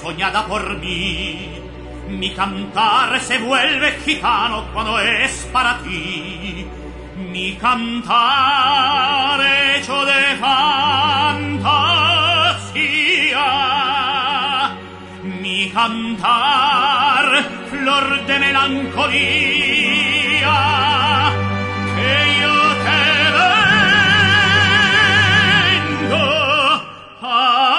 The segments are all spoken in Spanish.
soñada por mí. Mi cantar se vuelve gitano cuando es para ti. Mi cantar hecho de fantasía. Mi cantar flor de melancolía. Que yo te vengo a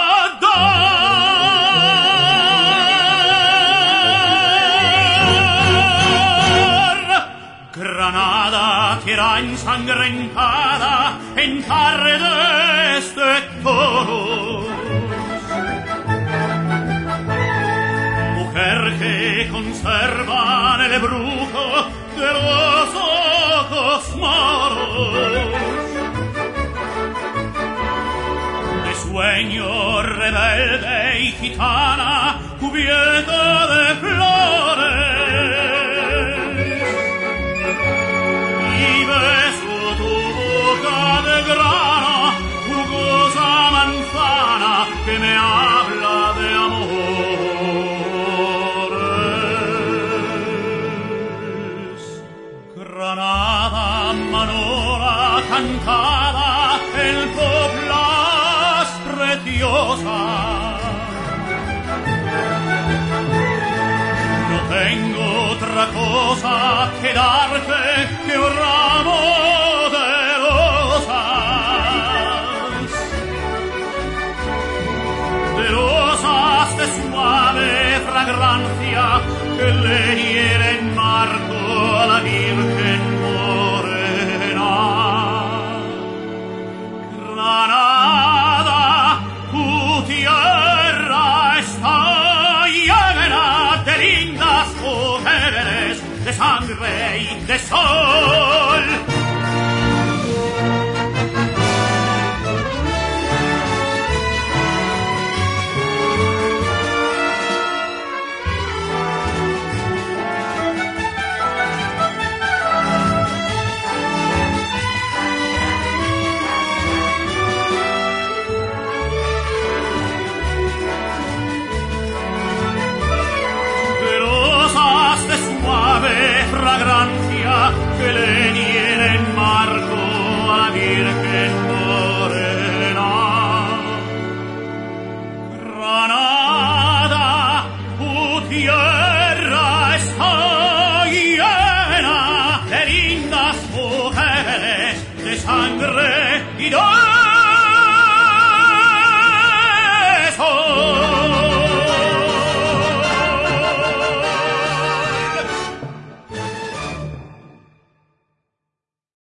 dar. Granada, tierra ensangrentada en tardes de toros. Mujer que conservan el brujo de los ojos moros. De sueño rebelde y gitana cubierta de flores. Y beso tu boca de grana, jugosa manzana que me habla de amores. Granada, Manola, cantada en coplas preciosas. No tengo otra cosa que darte que un ramo de rosas. De rosas de suave fragancia que le hieren marco a la Virgen morena. Granada, tu tierra está llena de lindas mujeres, de sangre y de sol. Fragancia que le hieren marco a la Virgen morena. Granada, tu tierra está llena de lindas mujeres, de sangre y dolor.